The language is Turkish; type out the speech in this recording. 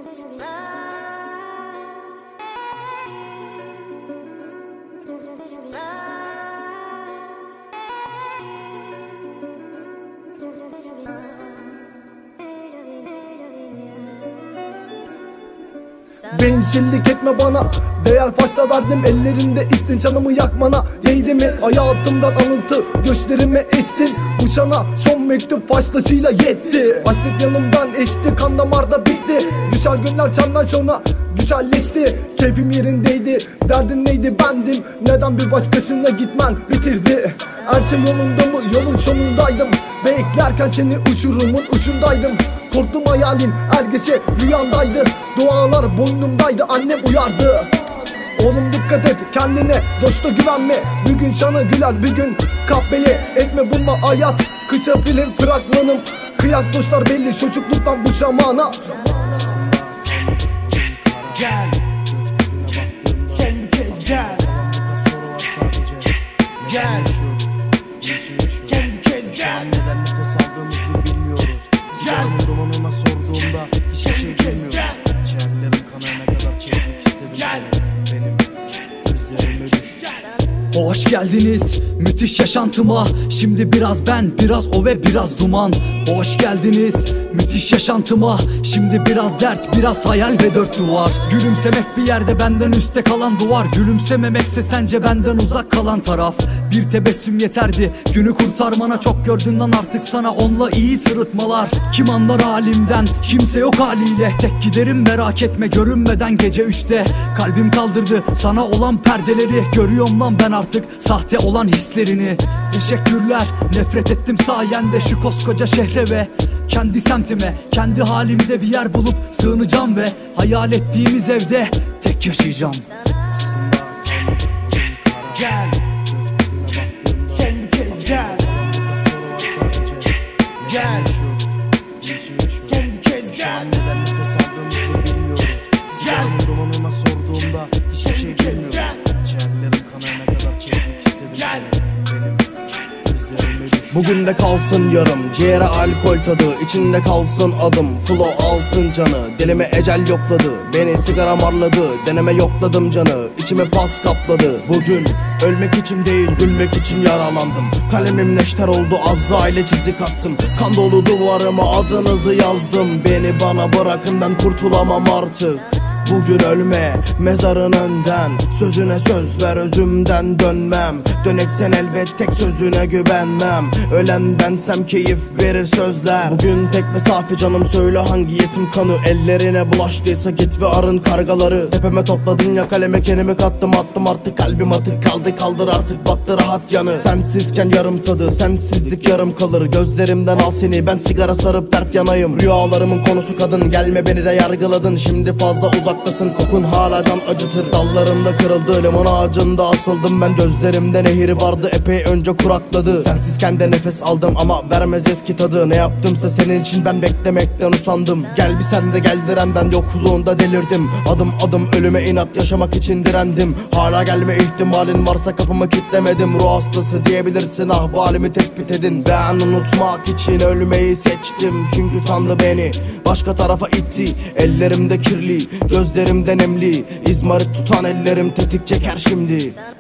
Bencillik etme bana, değer faşla verdim, ellerinde ittin canımı yakmana. Değdi mi hayatımdan alıntı, göçlerime eştin. Uçana son mektup faşlaşıyla yetti. Başlık yanımdan eşti, kan damarda bitti. Güzel günler çandan sonra güzelleşti. Keyfim yerindeydi, derdin neydi bendim. Neden bir başkasına gitmen bitirdi. Her şey yolunda mı? Yolun sonundaydım. Beklerken seni uçurumun ucundaydım. Korktum hayalin her gece rüyandaydı. Dualar boynumdaydı, annem uyardı. Oğlum dikkat et kendine, dosta güvenme. Bir gün sana güler, bir gün kahveye etme bulma hayat. Kısa film fragmanım, kıyak dostlar belli çocukluktan bu zamana. Gel, son bir kez gel. Gel, son bir kez gel. Neden nefes aldığımızı bilmiyoruz. Sigaranın dumanına sorduğumda hiçbir şey bilmiyoruz. Ciğerlerim kanayana kadar çekmek istedim seni. Benim gözlerime düş. Hoş geldiniz müthiş yaşantıma. Şimdi biraz ben, biraz o ve biraz duman. Hoş geldiniz müthiş yaşantıma. Şimdi biraz dert, biraz hayal ve dört duvar. Gülümsemek bir yerde benden üstte kalan duvar. Gülümsememekse sence benden uzak kalan taraf. Bir tebessüm yeterdi günü kurtarmana. Çok gördüğünden artık sana onunla iyi sırıtmalar. Kim anlar halimden, kimse yok haliyle. Tek giderim merak etme görünmeden gece 3'te. Kalbim kaldırdı sana olan perdeleri. Görüyorum lan ben artık sahte olan hislerini. Teşekkürler, nefret ettim sayende şu koskoca şehre ve kendi semtime. Kendi halimde bir yer bulup sığınacağım ve hayal ettiğimiz evde tek yaşayacağım. Gel, son bir kez gel. Gel, son bir kez gel. Neden nefes aldığımızı bilmiyoruz. Sigaranın dumanına sorduğumda hiçbir şey bilmiyoruz. Ciğerlerim kanayana kadar çekmek istedim seni. Benim gözlerime düş. Bugün de kalsın yarım, ciğere alkol tadı, içinde kalsın adım, flow alsın canı. Dilime ecel yokladı, beni sigara marladı. Deneme yokladım canı, içime pas kapladı. Bugün ölmek için değil gülmek için yaralandım. Kalemim neşter oldu, Azrail'e çizik attım. Kan dolu duvarıma adınızı yazdım. Beni bana bırakın, ben kurtulamam artık. Bugün ölme mezarın önden, sözüne söz ver özümden dönmem. Döneksen elbet tek sözüne güvenmem. Ölen bensem keyif verir sözler. Bugün tek mesafe canım, söyle hangi yetim kanı ellerine bulaştıysa git ve arın kargaları. Tepeme topladın ya kaleme, kendimi kattım attım, artık kalbim atık kaldı. Kaldır artık battı rahat yanı. Sensizken yarım tadı, sensizlik yarım kalır. Gözlerimden al seni, ben sigara sarıp dert yanayım. Rüyalarımın konusu kadın, gelme beni de yargıladın. Şimdi fazla uzaktasın, kokun hala can acıtır. Dallarımda kırıldı, limon ağacında asıldım ben. Gözlerimde nehir vardı, epey önce kurakladı. Sensizken de nefes aldım ama vermez eski tadı. Ne yaptımsa senin için ben beklemekten usandım. Gel bir sen de gel direnden, yokluğunda delirdim. Adım adım ölüme inat, yaşamak için direndim. Hala gelme ihtimalin varsa kapımı kilitlemedim. Ruh hastası diyebilirsin, ahvalimi tespit edin. Ben unutmak için ölmeyi seçtim. Çünkü Tanrı beni başka tarafa itti. Ellerimde kirli, gözlerimde nemli. İzmarit tutan ellerim tetik çeker şimdi.